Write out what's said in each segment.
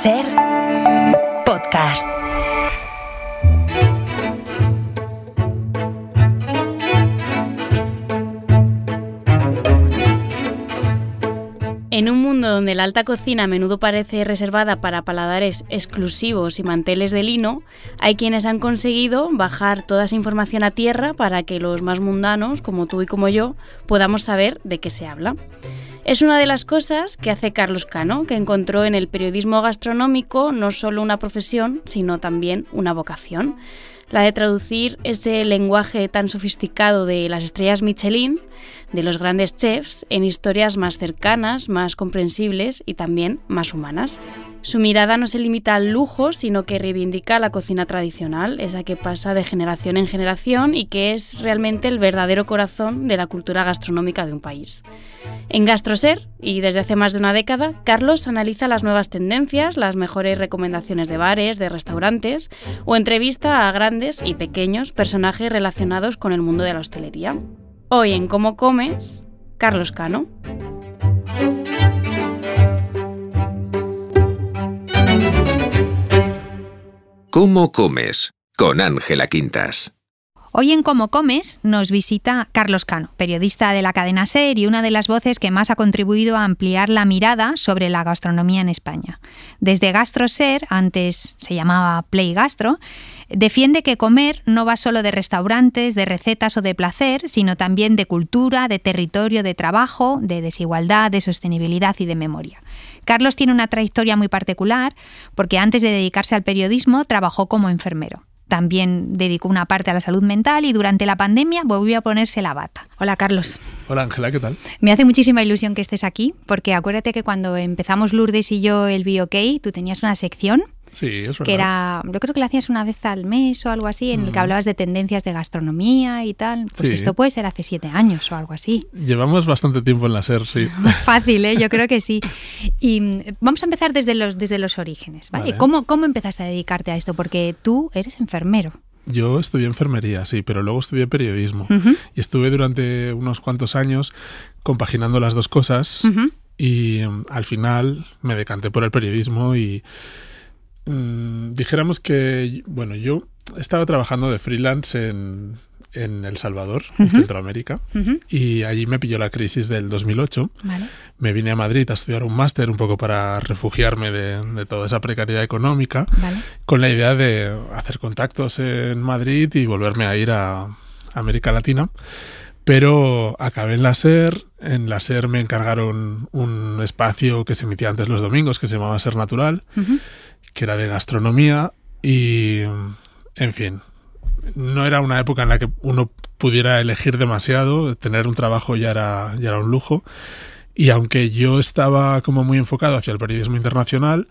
Ser podcast. En un mundo donde la alta cocina a menudo parece reservada para paladares exclusivos y manteles de lino, hay quienes han conseguido bajar toda esa información a tierra para que los más mundanos, como tú y como yo, podamos saber de qué se habla. Es una de las cosas que hace Carlos Cano, que encontró en el periodismo gastronómico no solo una profesión, sino también una vocación. La de traducir ese lenguaje tan sofisticado de las estrellas Michelin, de los grandes chefs, en historias más cercanas, más comprensibles y también más humanas. Su mirada no se limita al lujo, sino que reivindica la cocina tradicional, esa que pasa de generación en generación y que es realmente el verdadero corazón de la cultura gastronómica de un país. En GastroSer, y desde hace más de una década, Carlos analiza las nuevas tendencias, las mejores recomendaciones de bares, de restaurantes, o entrevista a grandes y pequeños personajes relacionados con el mundo de la hostelería. Hoy en Cómo Comes, Carlos Cano. ¿Cómo comes? Con Ángela Quintas. Hoy en Cómo Comes nos visita Carlos Cano, periodista de la cadena SER y una de las voces que más ha contribuido a ampliar la mirada sobre la gastronomía en España. Desde GastroSer, antes se llamaba Play Gastro, defiende que comer no va solo de restaurantes, de recetas o de placer, sino también de cultura, de territorio, de trabajo, de desigualdad, de sostenibilidad y de memoria. Carlos tiene una trayectoria muy particular porque antes de dedicarse al periodismo trabajó como enfermero. También dedicó una parte a la salud mental y durante la pandemia volvió a ponerse la bata. Hola, Carlos. Hola, Ángela, ¿qué tal? Me hace muchísima ilusión que estés aquí, porque acuérdate que cuando empezamos Lourdes y yo el Be OK, tú tenías una sección. Sí, es verdad. Que era, yo creo que la hacías una vez al mes o algo así, en el que hablabas de tendencias de gastronomía y tal. Pues sí. Esto puede ser hace 7 años o algo así. Llevamos bastante tiempo en la SER, sí. Fácil, ¿eh? Yo creo que sí. Y vamos a empezar desde los orígenes, ¿vale? ¿Cómo empezaste a dedicarte a esto? Porque tú eres enfermero. Yo estudié enfermería, sí, pero luego estudié periodismo. Y estuve durante unos cuantos años compaginando las dos cosas y al final me decanté por el periodismo y dijéramos que, bueno, yo estaba trabajando de freelance en El Salvador, en Centroamérica, y allí me pilló la crisis del 2008. Vale. Me vine a Madrid a estudiar un máster un poco para refugiarme de toda esa precariedad económica, con la idea de hacer contactos en Madrid y volverme a ir a América Latina. Pero acabé en la SER. En la SER me encargaron un espacio que se emitía antes los domingos, que se llamaba Ser Natural, que era de gastronomía y, en fin, no era una época en la que uno pudiera elegir demasiado. Tener un trabajo ya era un lujo. Y aunque yo estaba como muy enfocado hacia el periodismo internacional,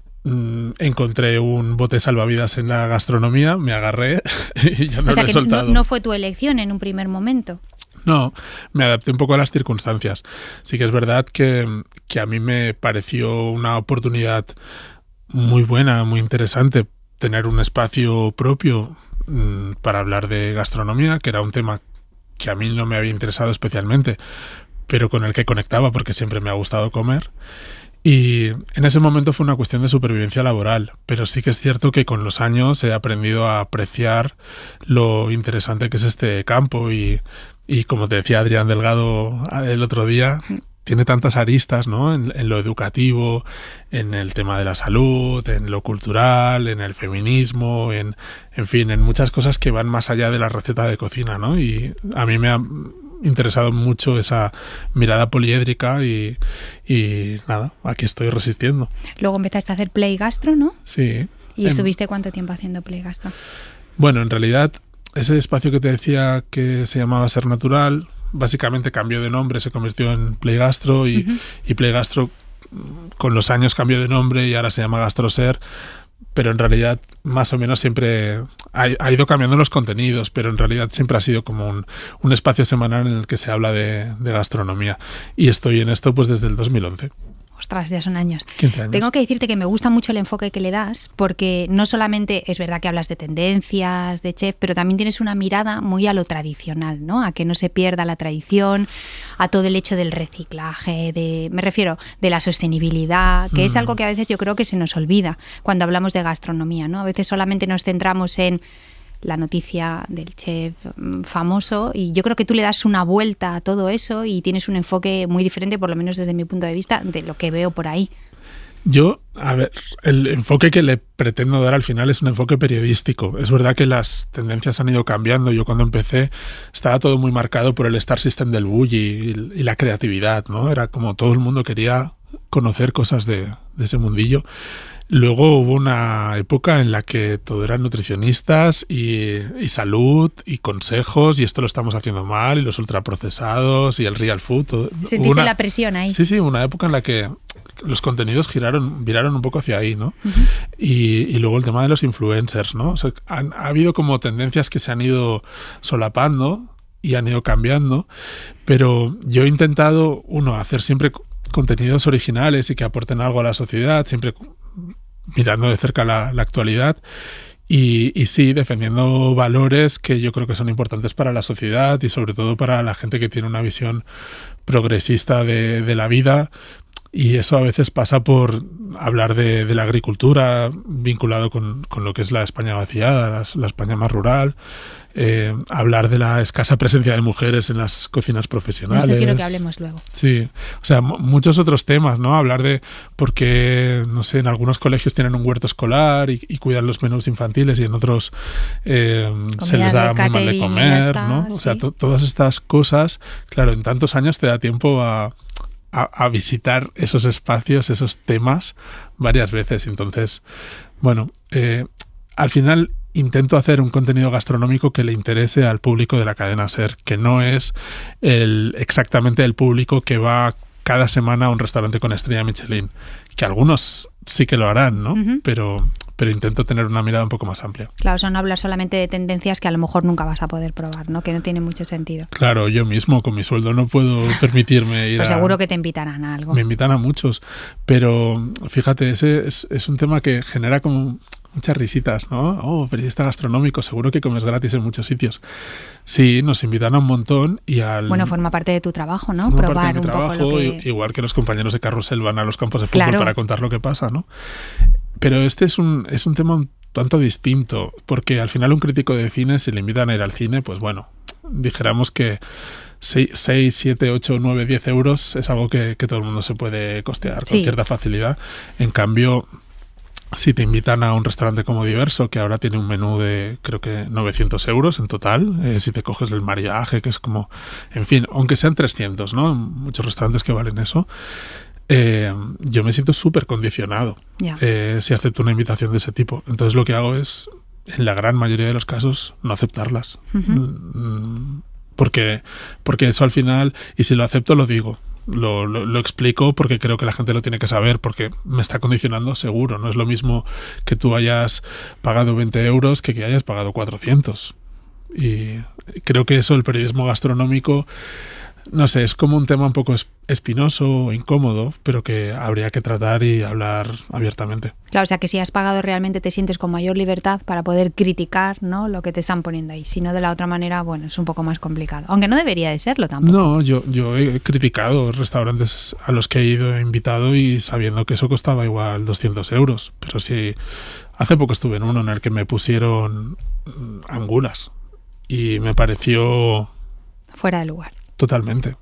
encontré un bote salvavidas en la gastronomía, me agarré y ya no lo he soltado. No fue tu elección en un primer momento. No, me adapté un poco a las circunstancias. Sí que es verdad que a mí me pareció una oportunidad muy buena, muy interesante, tener un espacio propio para hablar de gastronomía, que era un tema que a mí no me había interesado especialmente, pero con el que conectaba porque siempre me ha gustado comer. Y en ese momento fue una cuestión de supervivencia laboral, pero sí que es cierto que con los años he aprendido a apreciar lo interesante que es este campo y como te decía Adrián Delgado el otro día, tiene tantas aristas, ¿no? En lo educativo, en el tema de la salud, en lo cultural, en el feminismo, en fin, en muchas cosas que van más allá de la receta de cocina, ¿no? Y a mí me ha interesado mucho esa mirada poliédrica y nada, aquí estoy resistiendo. Luego empezaste a hacer Play Gastro, ¿no? Sí. ¿Y estuviste cuánto tiempo haciendo Play Gastro? Bueno, en realidad ese espacio que te decía que se llamaba Ser Natural básicamente cambió de nombre, se convirtió en Play Gastro y Play Gastro con los años cambió de nombre y ahora se llama GastroSer, pero en realidad más o menos siempre ha ido cambiando los contenidos, pero en realidad siempre ha sido como un espacio semanal en el que se habla de gastronomía y estoy en esto pues desde el 2011. Ostras, ya son años. 15 años. Tengo que decirte que me gusta mucho el enfoque que le das, porque no solamente es verdad que hablas de tendencias, de chef, pero también tienes una mirada muy a lo tradicional, ¿no? A que no se pierda la tradición, a todo el hecho del reciclaje, me refiero, de la sostenibilidad, que es algo que a veces yo creo que se nos olvida cuando hablamos de gastronomía, ¿no? A veces solamente nos centramos en la noticia del chef famoso y yo creo que tú le das una vuelta a todo eso y tienes un enfoque muy diferente, por lo menos desde mi punto de vista, de lo que veo por ahí. Yo, a ver, el enfoque que le pretendo dar al final es un enfoque periodístico. Es verdad que las tendencias han ido cambiando. Yo cuando empecé estaba todo muy marcado por el Star System del bulli y la creatividad, ¿no? Era como todo el mundo quería conocer cosas de ese mundillo. Luego hubo una época en la que todo eran nutricionistas y salud y consejos, y esto lo estamos haciendo mal, y los ultraprocesados y el real food. ¿Sentiste la presión ahí? Sí, una época en la que los contenidos viraron un poco hacia ahí, ¿no? Uh-huh. Y luego el tema de los influencers, ¿no? O sea, ha habido como tendencias que se han ido solapando y han ido cambiando, pero yo he intentado, hacer siempre contenidos originales y que aporten algo a la sociedad, siempre mirando de cerca la actualidad y sí, defendiendo valores que yo creo que son importantes para la sociedad y sobre todo para la gente que tiene una visión progresista de la vida. Y eso a veces pasa por hablar de la agricultura vinculado con lo que es la España vaciada, la España más rural, hablar de la escasa presencia de mujeres en las cocinas profesionales. Esto quiero que hablemos luego. Sí, o sea, muchos otros temas, ¿no? Hablar de por qué, no sé, en algunos colegios tienen un huerto escolar y cuidan los menús infantiles y en otros se les da muy mal de comer, ¿no? Sí. O sea, todas estas cosas, claro, en tantos años te da tiempo a visitar esos espacios, esos temas varias veces. Entonces, bueno, al final intento hacer un contenido gastronómico que le interese al público de la cadena SER, que no es exactamente el público que va cada semana a un restaurante con estrella Michelin, que algunos sí que lo harán, ¿no? Uh-huh. Pero intento tener una mirada un poco más amplia. Claro, o sea, no hablar solamente de tendencias que a lo mejor nunca vas a poder probar, ¿no? Que no tiene mucho sentido. Claro, yo mismo con mi sueldo no puedo permitirme ir pues seguro que te invitarán a algo. Me invitan a muchos, pero fíjate, ese es un tema que genera como muchas risitas, ¿no? Periodista gastronómico, seguro que comes gratis en muchos sitios. Sí, nos invitan a un montón y Bueno, forma parte de tu trabajo, ¿no? Probar un poco lo que... Igual que los compañeros de Carrusel van a los campos de fútbol para contar lo que pasa, ¿no? Pero este es un tema un tanto distinto, porque al final un crítico de cine, si le invitan a ir al cine, pues bueno, dijéramos que 6, 7, 8, 9, 10 euros es algo que todo el mundo se puede costear con cierta facilidad. En cambio, si te invitan a un restaurante como Diverso, que ahora tiene un menú de creo que 900 euros en total, si te coges el maridaje, que es como, en fin, aunque sean 300, ¿no? Muchos restaurantes que valen eso. Yo me siento súper condicionado si acepto una invitación de ese tipo. Entonces lo que hago es, en la gran mayoría de los casos, no aceptarlas. Uh-huh. Porque eso al final, y si lo acepto lo digo, lo explico porque creo que la gente lo tiene que saber, porque me está condicionando seguro. No es lo mismo que tú hayas pagado 20 euros que hayas pagado 400. Y creo que eso, el periodismo gastronómico, no sé, es como un tema un poco espinoso o incómodo, pero que habría que tratar y hablar abiertamente. Claro, o sea que si has pagado realmente te sientes con mayor libertad para poder criticar, ¿no?, lo que te están poniendo ahí. Si no, de la otra manera, bueno, es un poco más complicado. Aunque no debería de serlo tampoco. No, yo he criticado restaurantes a los que he ido, he invitado y sabiendo que eso costaba igual 200 euros. Pero sí, hace poco estuve en uno en el que me pusieron angulas y me pareció... fuera de lugar. Totalmente.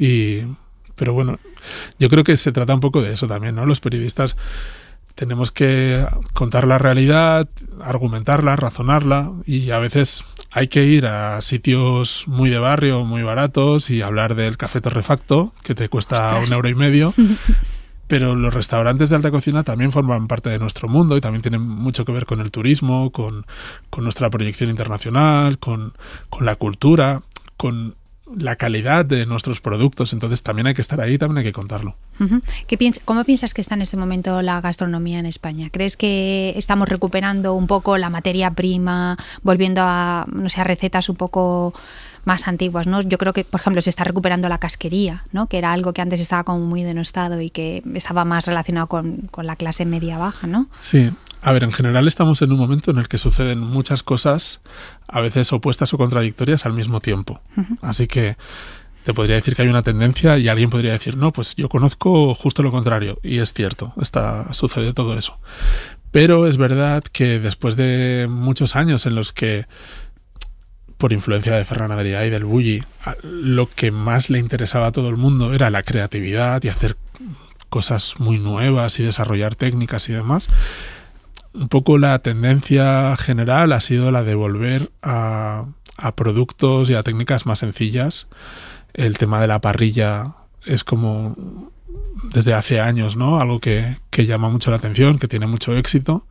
Pero bueno, yo creo que se trata un poco de eso también, ¿no? Los periodistas tenemos que contar la realidad, argumentarla, razonarla, y a veces hay que ir a sitios muy de barrio, muy baratos, y hablar del café torrefacto, que te cuesta €1,50. Pero los restaurantes de alta cocina también forman parte de nuestro mundo y también tienen mucho que ver con el turismo, con nuestra proyección internacional, con la cultura, con la calidad de nuestros productos. Entonces también hay que estar ahí, también hay que contarlo. Uh-huh. ¿Cómo piensas que está en este momento la gastronomía en España? ¿Crees que estamos recuperando un poco la materia prima, volviendo a, no sé, a recetas un poco más antiguas, ¿no? Yo creo que, por ejemplo, se está recuperando la casquería, ¿no? Que era algo que antes estaba como muy denostado y que estaba más relacionado con la clase media-baja, ¿no? Sí. A ver, en general estamos en un momento en el que suceden muchas cosas, a veces opuestas o contradictorias al mismo tiempo. Uh-huh. Así que te podría decir que hay una tendencia y alguien podría decir, no, pues yo conozco justo lo contrario. Y es cierto, sucede todo eso. Pero es verdad que después de muchos años en los que, por influencia de Ferran Adrià y del Bulli, lo que más le interesaba a todo el mundo era la creatividad y hacer cosas muy nuevas y desarrollar técnicas y demás. Un poco la tendencia general ha sido la de volver a productos y a técnicas más sencillas. El tema de la parrilla es como desde hace años, ¿no? Algo que llama mucho la atención, que tiene mucho éxito.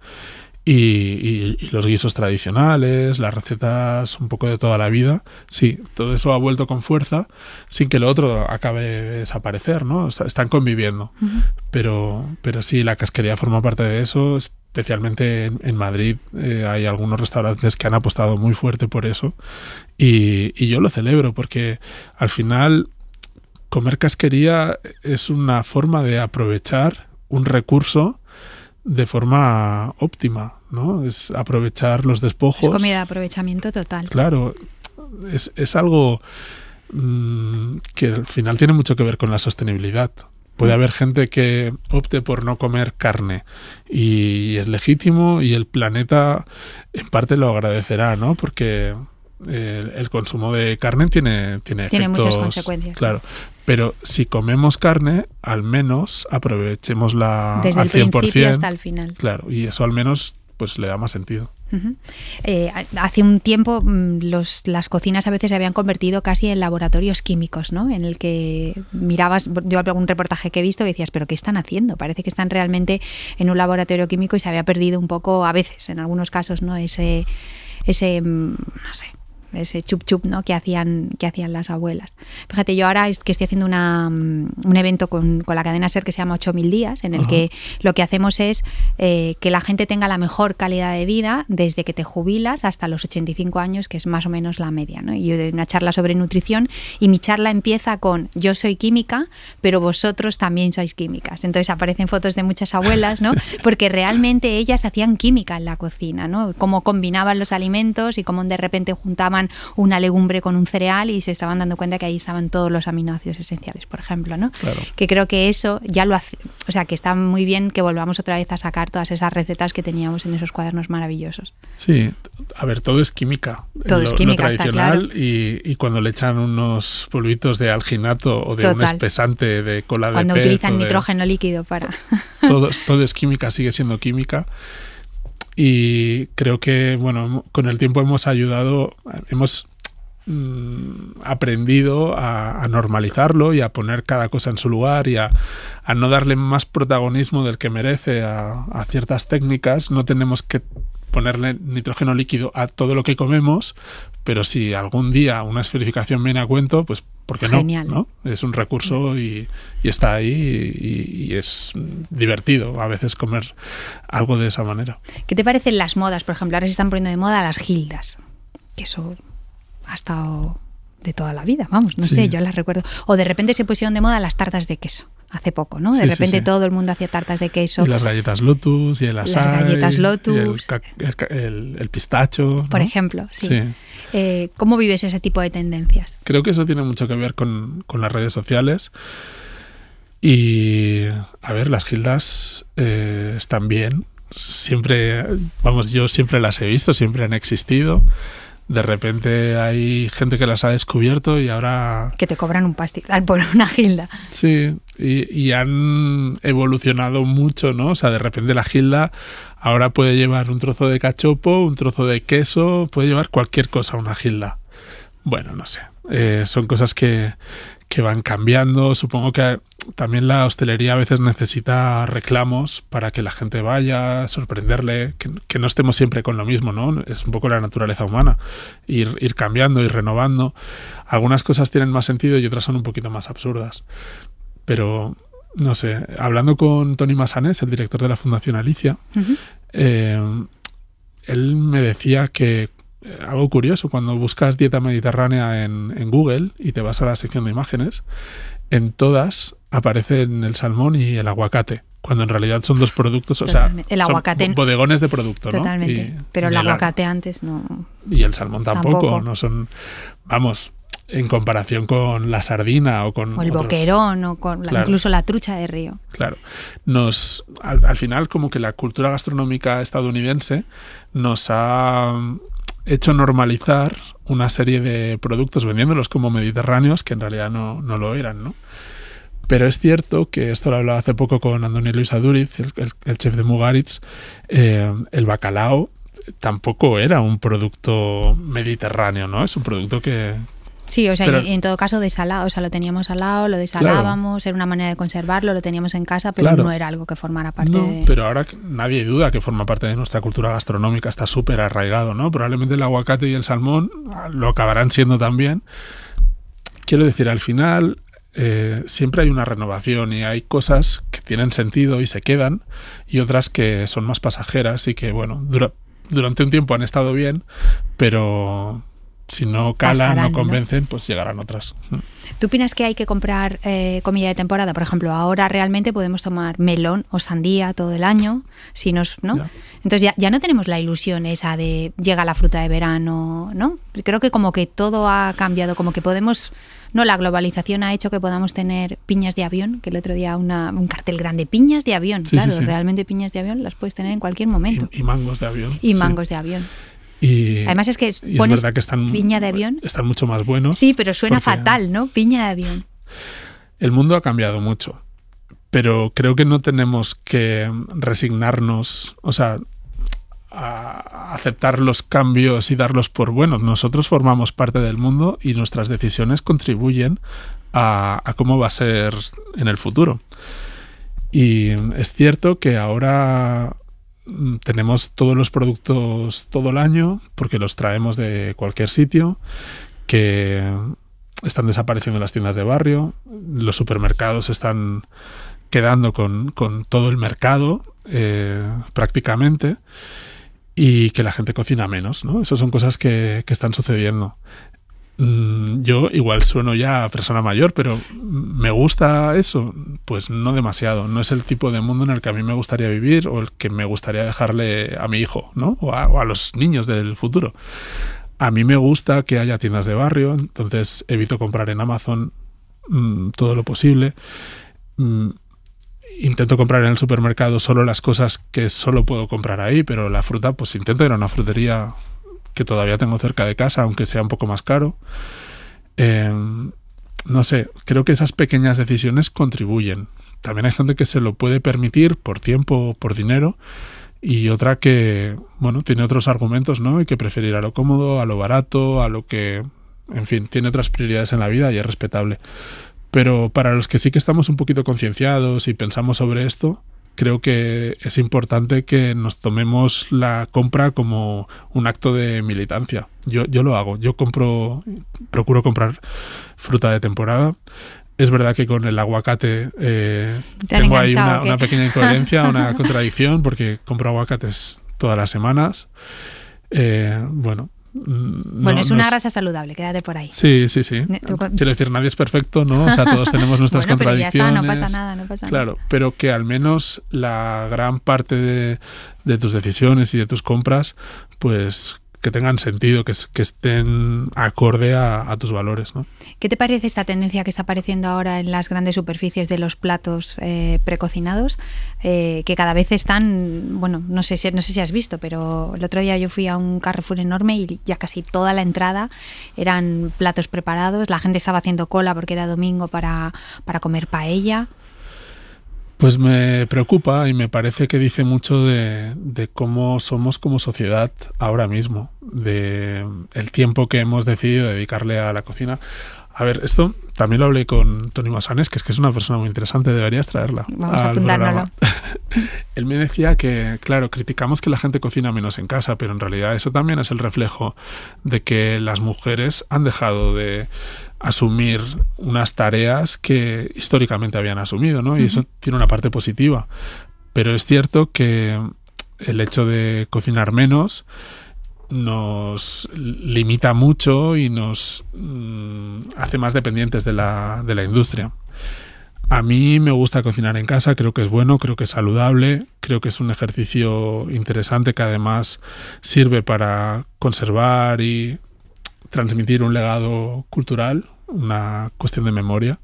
Y los guisos tradicionales, las recetas un poco de toda la vida, sí, todo eso ha vuelto con fuerza sin que lo otro acabe de desaparecer, ¿no? Están conviviendo. Uh-huh. Pero sí, la casquería forma parte de eso, especialmente en Madrid. Hay algunos restaurantes que han apostado muy fuerte por eso y yo lo celebro porque al final comer casquería es una forma de aprovechar un recurso de forma óptima, ¿no? Es aprovechar los despojos. Es comida de aprovechamiento total. Claro, es algo que al final tiene mucho que ver con la sostenibilidad. Puede haber gente que opte por no comer carne y es legítimo y el planeta en parte lo agradecerá, ¿no? Porque el consumo de carne tiene efectos, muchas consecuencias. Claro. Pero si comemos carne, al menos aprovechémosla desde al 100%. Desde el principio hasta el final. Claro, y eso al menos pues le da más sentido. Uh-huh. Hace un tiempo las cocinas a veces se habían convertido casi en laboratorios químicos, ¿no? En el que mirabas, yo algún reportaje que he visto que decías, ¿pero qué están haciendo? Parece que están realmente en un laboratorio químico y se había perdido un poco, a veces, en algunos casos, ¿no? Ese no sé, ese chup chup, ¿no? que hacían las abuelas. Fíjate, yo ahora es que estoy haciendo un evento con la cadena SER que se llama 8000 días, en el que lo que hacemos es que la gente tenga la mejor calidad de vida desde que te jubilas hasta los 85 años, que es más o menos la media, ¿no? Y yo doy una charla sobre nutrición y mi charla empieza con yo soy química, pero vosotros también sois químicas. Entonces aparecen fotos de muchas abuelas, ¿no? Porque realmente ellas hacían química en la cocina, ¿no? Cómo combinaban los alimentos y cómo de repente juntaban una legumbre con un cereal y se estaban dando cuenta que ahí estaban todos los aminoácidos esenciales, por ejemplo, ¿no? Claro. Que creo que eso ya lo hace, o sea, que está muy bien que volvamos otra vez a sacar todas esas recetas que teníamos en esos cuadernos maravillosos. Sí, a ver, todo es química. Todo es química, lo tradicional, está claro. Y cuando le echan unos polvitos de alginato o de un espesante de cola de pez. Cuando utilizan nitrógeno líquido para... Todo es química, sigue siendo química. Y creo que, bueno, con el tiempo hemos aprendido a normalizarlo y a poner cada cosa en su lugar y a no darle más protagonismo del que merece a ciertas técnicas. No tenemos que ponerle nitrógeno líquido a todo lo que comemos, pero si algún día una esferificación viene a cuento, pues ¿por qué no? Genial. ¿No? Es un recurso y está ahí y es divertido a veces comer algo de esa manera. ¿Qué te parecen las modas? Por ejemplo, ahora se están poniendo de moda las gildas, que eso ha estado de toda la vida, vamos, no sé, yo las recuerdo. O de repente se pusieron de moda las tartas de queso, hace poco, ¿no? De repente todo el mundo hacía tartas de queso. Y las galletas Lotus y el açaí. Las galletas Lotus. Y el pistacho, ¿no? Por ejemplo, sí. ¿Cómo vives ese tipo de tendencias? Creo que eso tiene mucho que ver con las redes sociales. Y, a ver, las gildas están bien. Siempre, vamos, yo siempre las he visto, siempre han existido. De repente hay gente que las ha descubierto y ahora... Que te cobran un pastizal por una gilda. Sí, y han evolucionado mucho, ¿no? O sea, de repente la gilda ahora puede llevar un trozo de cachopo, un trozo de queso, puede llevar cualquier cosa una gilda. Bueno, no sé. Son cosas que van cambiando. Supongo que también la hostelería a veces necesita reclamos para que la gente vaya, sorprenderle, que no estemos siempre con lo mismo, ¿no? Es un poco la naturaleza humana, ir cambiando, ir renovando. Algunas cosas tienen más sentido y otras son un poquito más absurdas. Pero, no sé, hablando con Toni Massanés, el director de la Fundación Alicia, él me decía que algo curioso, cuando buscas dieta mediterránea en Google y te vas a la sección de imágenes, en todas aparecen el salmón y el aguacate, cuando en realidad son dos productos, Totalmente. O sea, el aguacate, son bodegones de producto, ¿no? Totalmente, pero el aguacate antes no... Y el salmón tampoco, no son... Vamos, en comparación con la sardina o con... O el boquerón, o con claro, incluso la trucha de río. Claro. Al final, como que la cultura gastronómica estadounidense nos ha hecho normalizar una serie de productos vendiéndolos como mediterráneos que en realidad no lo eran, ¿no? Pero es cierto que esto lo hablaba hace poco con Antonio Luis Aduriz, el chef de Mugaritz, el bacalao tampoco era un producto mediterráneo, ¿no? Es un producto que... Sí, o sea, pero, en todo caso desalado, o sea, lo teníamos salado, lo desalábamos, claro, era una manera de conservarlo, lo teníamos en casa, pero claro, no era algo que formara parte de... Pero ahora nadie duda que forma parte de nuestra cultura gastronómica, está súper arraigado, ¿no? Probablemente el aguacate y el salmón lo acabarán siendo también. Quiero decir, al final siempre hay una renovación y hay cosas que tienen sentido y se quedan y otras que son más pasajeras y que, bueno, durante un tiempo han estado bien, pero... si no calan, no convencen, ¿no? Pues llegarán otras. ¿Tú opinas que hay que comprar comida de temporada? Por ejemplo, ahora realmente podemos tomar melón o sandía todo el año, si nos, ¿no? Ya. Entonces ya no tenemos la ilusión esa de llega la fruta de verano, ¿no? Creo que como que todo ha cambiado, como que podemos... No, la globalización ha hecho que podamos tener piñas de avión, que el otro día un cartel grande, piñas de avión, sí, claro, sí, sí. Realmente piñas de avión las puedes tener en cualquier momento. Y mangos de avión. Y mangos de avión. Y además es que pones es verdad que piña de avión. Están mucho más buenos. Sí, pero suena fatal, ¿no? Piña de avión. El mundo ha cambiado mucho, pero creo que no tenemos que resignarnos, o sea, a aceptar los cambios y darlos por buenos. Nosotros formamos parte del mundo y nuestras decisiones contribuyen a cómo va a ser en el futuro. Y es cierto que ahora... tenemos todos los productos todo el año porque los traemos de cualquier sitio, que están desapareciendo las tiendas de barrio, los supermercados están quedando con todo el mercado prácticamente, y que la gente cocina menos, ¿no? Esas son cosas que están sucediendo. Yo igual sueno ya a persona mayor, pero ¿me gusta eso? Pues no demasiado. No es el tipo de mundo en el que a mí me gustaría vivir o el que me gustaría dejarle a mi hijo, ¿no? O a los niños del futuro. A mí me gusta que haya tiendas de barrio, entonces evito comprar en Amazon todo lo posible. Intento comprar en el supermercado solo las cosas que solo puedo comprar ahí, pero la fruta, pues intento ir a una frutería que todavía tengo cerca de casa, aunque sea un poco más caro. No sé, creo que esas pequeñas decisiones contribuyen. También hay gente que se lo puede permitir por tiempo o por dinero, y otra que, bueno, tiene otros argumentos, ¿no? Y que prefiere ir a lo cómodo, a lo barato, a lo que... En fin, tiene otras prioridades en la vida y es respetable. Pero para los que sí que estamos un poquito concienciados y pensamos sobre esto, creo que es importante que nos tomemos la compra como un acto de militancia. Yo lo hago. Yo procuro comprar fruta de temporada. Es verdad que con el aguacate tengo ahí una pequeña incoherencia, una contradicción, porque compro aguacates todas las semanas. Bueno, es una grasa saludable, quédate por ahí. Sí. Quiero decir, nadie es perfecto, ¿no? O sea, todos tenemos nuestras contradicciones. Pero ya está, no pasa nada. Claro, pero que al menos la gran parte de tus decisiones y de tus compras, pues que tengan sentido, que estén acorde a tus valores, ¿no? ¿Qué te parece esta tendencia que está apareciendo ahora en las grandes superficies de los platos precocinados? Que cada vez están, bueno, no sé si has visto, pero el otro día yo fui a un Carrefour enorme y ya casi toda la entrada eran platos preparados. La gente estaba haciendo cola porque era domingo para comer paella. Pues me preocupa y me parece que dice mucho de cómo somos como sociedad ahora mismo, de el tiempo que hemos decidido dedicarle a la cocina. A ver, esto también lo hablé con Toni Massanes, que es una persona muy interesante, deberías traerla. Vamos a apuntárnoslo. Él me decía que, claro, criticamos que la gente cocina menos en casa, pero en realidad eso también es el reflejo de que las mujeres han dejado de asumir unas tareas que históricamente habían asumido, ¿no? Y eso tiene una parte positiva. Pero es cierto que el hecho de cocinar menos nos limita mucho y nos hace más dependientes de la industria. A mí me gusta cocinar en casa, creo que es bueno, creo que es saludable, creo que es un ejercicio interesante que además sirve para conservar y transmitir un legado cultural, una cuestión de memoria.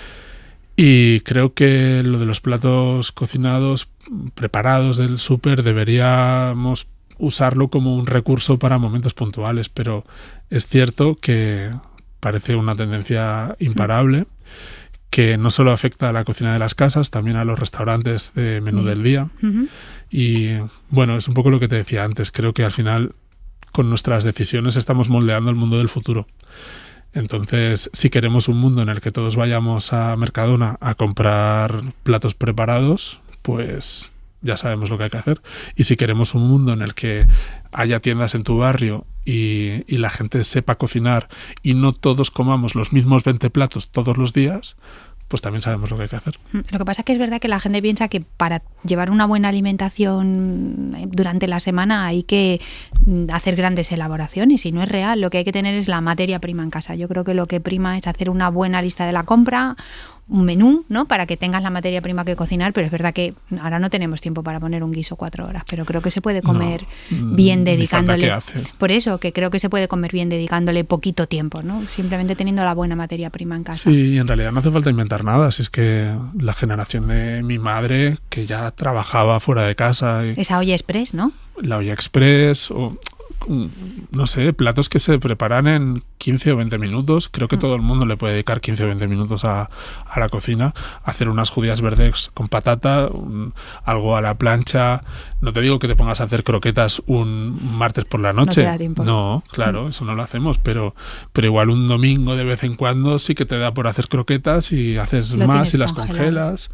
Y creo que lo de los platos cocinados, preparados del súper, deberíamos usarlo como un recurso para momentos puntuales, pero es cierto que parece una tendencia imparable, que no solo afecta a la cocina de las casas, también a los restaurantes de menú del día. Y bueno, es un poco lo que te decía antes, creo que al final con nuestras decisiones estamos moldeando el mundo del futuro. Entonces, si queremos un mundo en el que todos vayamos a Mercadona a comprar platos preparados, pues ya sabemos lo que hay que hacer. Y si queremos un mundo en el que haya tiendas en tu barrio y la gente sepa cocinar y no todos comamos los mismos 20 platos todos los días, pues también sabemos lo que hay que hacer. Lo que pasa es que es verdad que la gente piensa que para llevar una buena alimentación durante la semana hay que hacer grandes elaboraciones y no es real. Lo que hay que tener es la materia prima en casa. Yo creo que lo que prima es hacer una buena lista de la compra, un menú, ¿no? Para que tengas la materia prima que cocinar, pero es verdad que ahora no tenemos tiempo para poner un guiso 4 horas, pero creo que se puede comer bien dedicándole. Por eso, que creo que se puede comer bien dedicándole poquito tiempo, ¿no? Simplemente teniendo la buena materia prima en casa. Sí, y en realidad no hace falta inventar nada. Si es que la generación de mi madre, que ya trabajaba fuera de casa. Esa olla express, ¿no? La olla express o no sé, platos que se preparan en 15 o 20 minutos. Creo que todo el mundo le puede dedicar 15 o 20 minutos a la cocina. Hacer unas judías verdes con patata, algo a la plancha. No te digo que te pongas a hacer croquetas un martes por la noche. No te da tiempo. No, claro, eso no lo hacemos, pero igual un domingo de vez en cuando sí que te da por hacer croquetas y haces más y las congelas.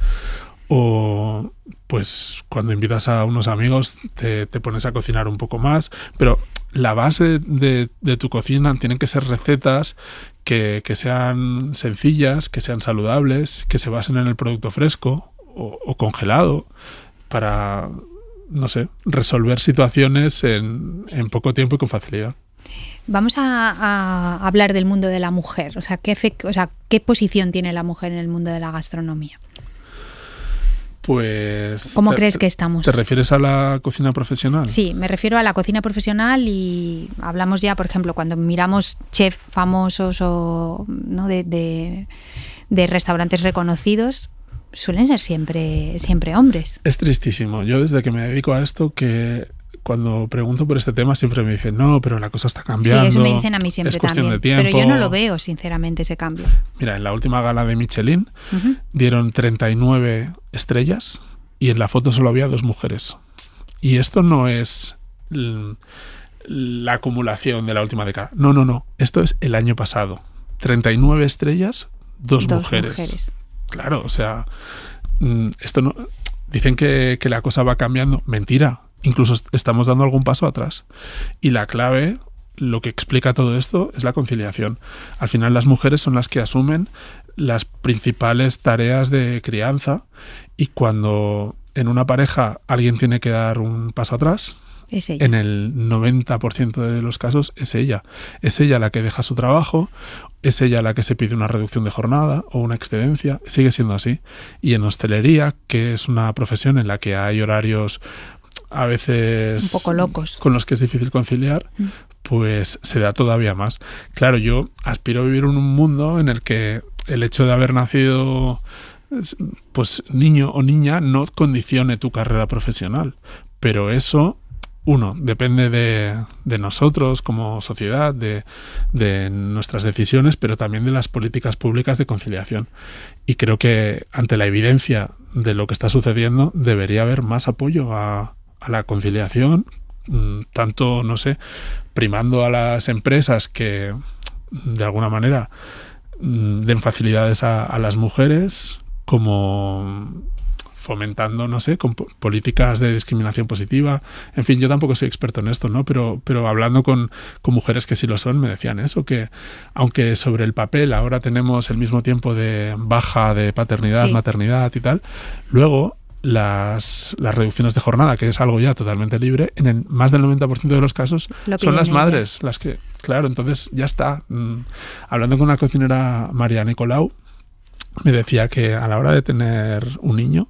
O pues cuando invitas a unos amigos te pones a cocinar un poco más, pero la base de tu cocina tienen que ser recetas que sean sencillas, que sean saludables, que se basen en el producto fresco o congelado para, no sé, resolver situaciones en poco tiempo y con facilidad. Vamos a hablar del mundo de la mujer, ¿qué posición tiene la mujer en el mundo de la gastronomía? Pues... ¿Cómo crees que estamos? ¿Te refieres a la cocina profesional? Sí, me refiero a la cocina profesional y hablamos ya, por ejemplo, cuando miramos chefs famosos o ¿no? de restaurantes reconocidos, suelen ser siempre hombres. Es tristísimo. Yo desde que me dedico a esto, que cuando pregunto por este tema siempre me dicen, no, pero la cosa está cambiando. Sí, eso me dicen a mí siempre también. Pero yo no lo veo, sinceramente, ese cambio. Mira, en la última gala de Michelin dieron 39 estrellas y en la foto solo había 2 mujeres. Y esto no es la acumulación de la última década. No. Esto es el año pasado. 39 estrellas, 2 mujeres. Claro, o sea, esto no... Dicen que la cosa va cambiando. Mentira. Incluso estamos dando algún paso atrás. Y la clave, lo que explica todo esto, es la conciliación. Al final las mujeres son las que asumen las principales tareas de crianza y cuando en una pareja alguien tiene que dar un paso atrás, es ella. En el 90% de los casos es ella. Es ella la que deja su trabajo, es ella la que se pide una reducción de jornada o una excedencia, sigue siendo así. Y en hostelería, que es una profesión en la que hay horarios a veces un poco locos, con los que es difícil conciliar, pues se da todavía más. Claro, yo aspiro a vivir en un mundo en el que el hecho de haber nacido pues niño o niña no condicione tu carrera profesional, pero eso, uno, depende de nosotros como sociedad, de nuestras decisiones, pero también de las políticas públicas de conciliación. Y creo que ante la evidencia de lo que está sucediendo debería haber más apoyo a la conciliación, tanto, no sé, primando a las empresas que de alguna manera den facilidades a las mujeres, como fomentando, no sé, con políticas de discriminación positiva. En fin, yo tampoco soy experto en esto, ¿no? Pero hablando con mujeres que sí lo son, me decían eso, que aunque sobre el papel ahora tenemos el mismo tiempo de baja de paternidad, maternidad y tal, luego las reducciones de jornada, que es algo ya totalmente libre, en el más del 90% de los casos son las madres las que... Claro, entonces ya está. Hablando con una cocinera, María Nicolau, me decía que a la hora de tener un niño,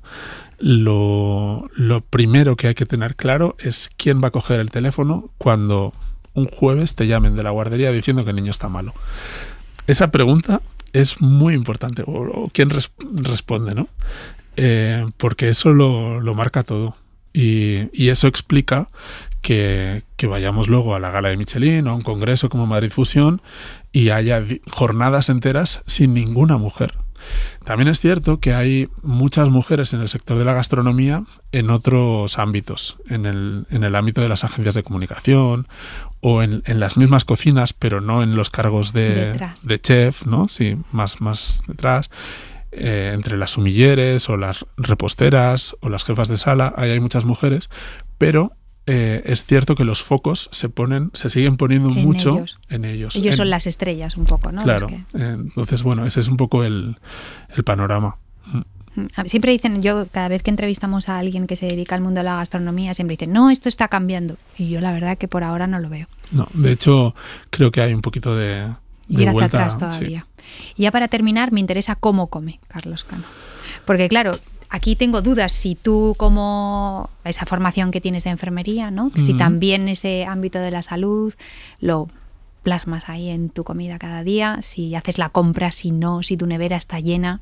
lo primero que hay que tener claro es quién va a coger el teléfono cuando un jueves te llamen de la guardería diciendo que el niño está malo. Esa pregunta es muy importante, o quién responde, ¿no? Porque eso lo marca todo. Y eso explica que vayamos luego a la gala de Michelin o a un congreso como Madrid Fusión y haya jornadas enteras sin ninguna mujer. También es cierto que hay muchas mujeres en el sector de la gastronomía en otros ámbitos, en el ámbito de las agencias de comunicación o en las mismas cocinas, pero no en los cargos de chef, ¿no? Sí, más detrás. Entre las sumilleres o las reposteras o las jefas de sala, ahí hay muchas mujeres, pero es cierto que los focos se siguen poniendo mucho en ellos. Ellos son las estrellas un poco, ¿no? Claro. Entonces, bueno, ese es un poco el panorama. Siempre dicen, yo cada vez que entrevistamos a alguien que se dedica al mundo de la gastronomía, siempre dicen, no, esto está cambiando. Y yo la verdad que por ahora no lo veo. No, de hecho, creo que hay un poquito de ir hacia vuelta, atrás todavía. Sí. Y ya para terminar, me interesa cómo come Carlos Cano. Porque claro, aquí tengo dudas si tú, como esa formación que tienes de enfermería, ¿no? Si también ese ámbito de la salud lo plasmas ahí en tu comida cada día, si haces la compra, si no, si tu nevera está llena.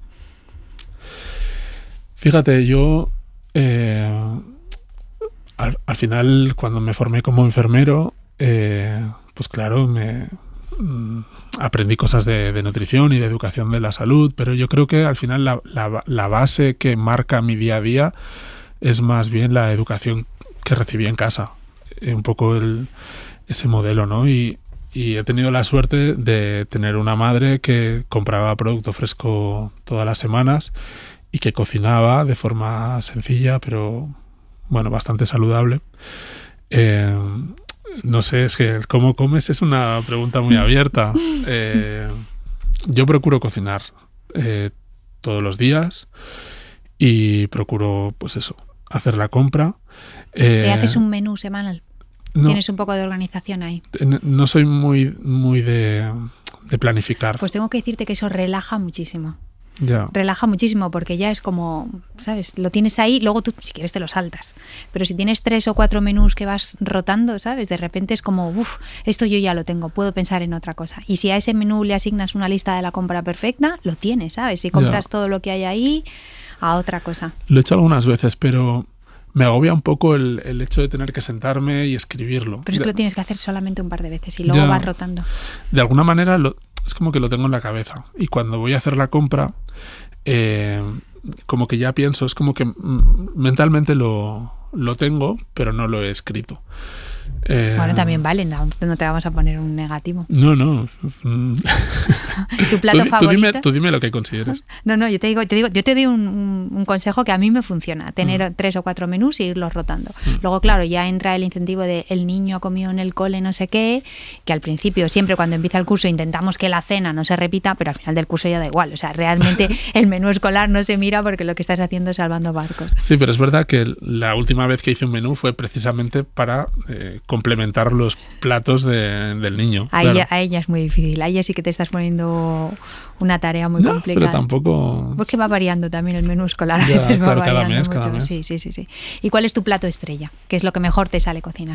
Fíjate, yo al final, cuando me formé como enfermero, pues claro, aprendí cosas de nutrición y de educación de la salud, pero yo creo que al final la base que marca mi día a día es más bien la educación que recibí en casa, un poco ese modelo, ¿no? Y he tenido la suerte de tener una madre que compraba producto fresco todas las semanas y que cocinaba de forma sencilla, pero bueno, bastante saludable. No sé, es que cómo comes es una pregunta muy abierta. Yo procuro cocinar todos los días y procuro, pues eso, hacer la compra. ¿Te haces un menú semanal? No, ¿Tienes un poco de organización ahí? No soy muy de planificar. Pues tengo que decirte que eso relaja muchísimo. Ya. Relaja muchísimo porque ya es como, ¿sabes? Lo tienes ahí, luego tú si quieres te lo saltas. Pero si tienes 3 o 4 menús que vas rotando, ¿sabes? De repente es como, esto yo ya lo tengo, puedo pensar en otra cosa. Y si a ese menú le asignas una lista de la compra perfecta, lo tienes, ¿sabes? Si compras todo lo que hay ahí, a otra cosa. Lo he hecho algunas veces, pero me agobia un poco el hecho de tener que sentarme y escribirlo. Pero es que lo tienes que hacer solamente un par de veces y luego vas rotando. De alguna manera es como que lo tengo en la cabeza. Y cuando voy a hacer la compra, como que ya pienso, es como que mentalmente lo tengo, pero no lo he escrito. Bueno, también vale, no te vamos a poner un negativo. No. ¿Tu plato favorito? Tú dime lo que consideres. No, yo te doy un consejo que a mí me funciona, tener 3 o 4 menús e irlos rotando. Luego, claro, ya entra el incentivo de el niño ha comido en el cole no sé qué, que al principio, siempre cuando empieza el curso, intentamos que la cena no se repita, pero al final del curso ya da igual. O sea, realmente el menú escolar no se mira porque lo que estás haciendo es salvando barcos. Sí, pero es verdad que la última vez que hice un menú fue precisamente para complementar los platos del niño. A ella es muy difícil, a ella sí que te estás poniendo una tarea muy complicada. Pero tampoco... Porque va variando también el menú escolar. Ya, va claro, variando cada mucho. mes. Sí. ¿Y cuál es tu plato estrella? ¿Qué es lo que mejor te sale cocinar?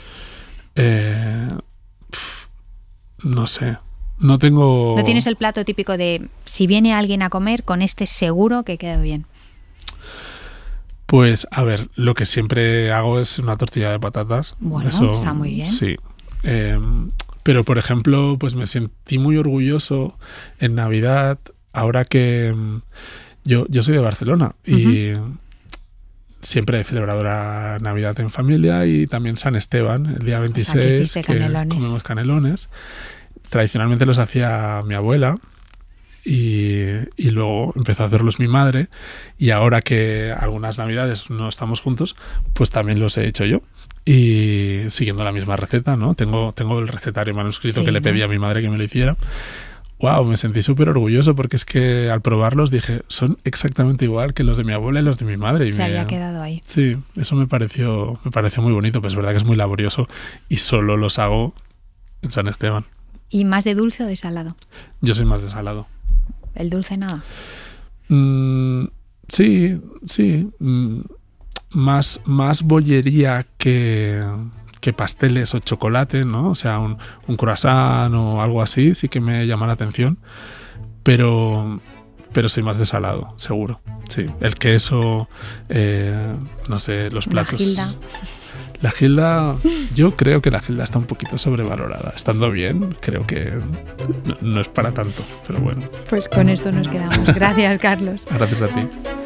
No sé. No tengo... ¿No tienes el plato típico de si viene alguien a comer, con este seguro que queda bien? Pues, a ver, lo que siempre hago es una tortilla de patatas. Bueno, está muy bien. Sí. Pero, por ejemplo, pues me sentí muy orgulloso en Navidad, ahora que yo soy de Barcelona y siempre he celebrado la Navidad en familia y también San Esteban, el día 26, que comemos canelones. Tradicionalmente los hacía mi abuela y luego empezó a hacerlos mi madre, y ahora que algunas navidades no estamos juntos, pues también los he hecho yo. Y siguiendo la misma receta, ¿no? Tengo el recetario manuscrito que le pedí a mi madre que me lo hiciera. Wow, me sentí súper orgulloso porque es que al probarlos dije, son exactamente igual que los de mi abuela y los de mi madre. Y había quedado ahí. Sí, eso me pareció muy bonito, pues es verdad que es muy laborioso y solo los hago en San Esteban. ¿Y más de dulce o de salado? Yo soy más de salado. ¿El dulce nada? Sí. Más bollería que pasteles o chocolate, ¿no? O sea, un croissant o algo así sí que me llama la atención, pero soy más de salado, seguro. Sí, el queso, no sé, los platos. La gilda. La gilda, yo creo que la gilda está un poquito sobrevalorada. Estando bien, creo que no es para tanto, pero bueno. Pues con esto nos quedamos. Gracias, Carlos. Gracias a ti.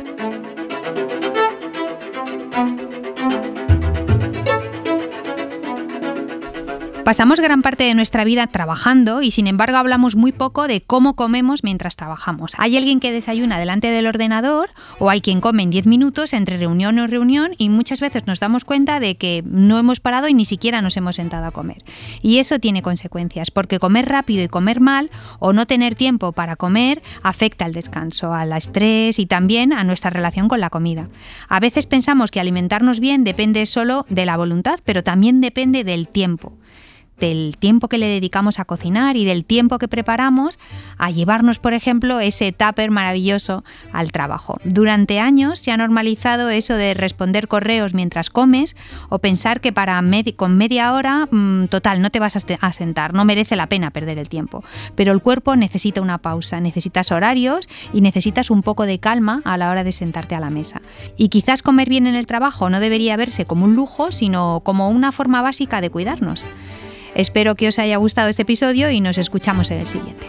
Pasamos gran parte de nuestra vida trabajando y sin embargo hablamos muy poco de cómo comemos mientras trabajamos. Hay alguien que desayuna delante del ordenador o hay quien come en 10 minutos entre reunión o reunión y muchas veces nos damos cuenta de que no hemos parado y ni siquiera nos hemos sentado a comer. Y eso tiene consecuencias porque comer rápido y comer mal o no tener tiempo para comer afecta al descanso, al estrés y también a nuestra relación con la comida. A veces pensamos que alimentarnos bien depende solo de la voluntad, pero también depende del tiempo que le dedicamos a cocinar y del tiempo que preparamos a llevarnos, por ejemplo, ese tupper maravilloso al trabajo. Durante años se ha normalizado eso de responder correos mientras comes o pensar que con media hora, total, no te vas a sentar, no merece la pena perder el tiempo. Pero el cuerpo necesita una pausa, necesitas horarios y necesitas un poco de calma a la hora de sentarte a la mesa. Y quizás comer bien en el trabajo no debería verse como un lujo, sino como una forma básica de cuidarnos. Espero que os haya gustado este episodio y nos escuchamos en el siguiente.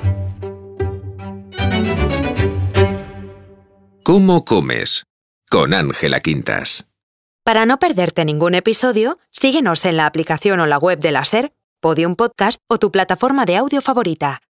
¿Cómo comes? Con Ángela Quintas. Para no perderte ningún episodio, síguenos en la aplicación o la web de la SER, Podium Podcast o tu plataforma de audio favorita.